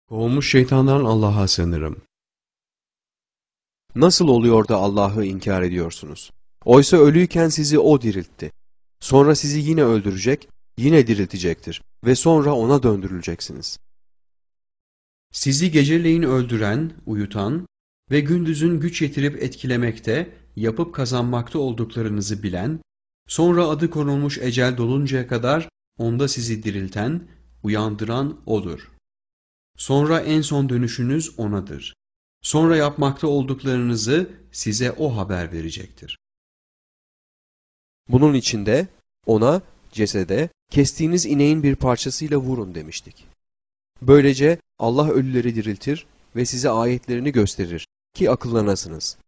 Kovulmuş şeytandan Allah'a sığınırım. Nasıl oluyor da Allah'ı inkar ediyorsunuz? Oysa ölüyken sizi O diriltti. Sonra sizi yine öldürecek, yine diriltecektir ve sonra O'na döndürüleceksiniz. Sizi geceleyin öldüren, uyutan ve gündüzün güç yetirip etkilemekte, yapıp kazanmakta olduklarınızı bilen, sonra adı konulmuş ecel doluncaya kadar onda sizi dirilten, uyandıran O'dur. Sonra en son dönüşünüz O'nadır. Sonra yapmakta olduklarınızı size O haber verecektir. Bunun içinde O'na, cesede, kestiğiniz ineğin bir parçasıyla vurun demiştik. Böylece Allah ölüleri diriltir ve size ayetlerini gösterir ki akıllanasınız.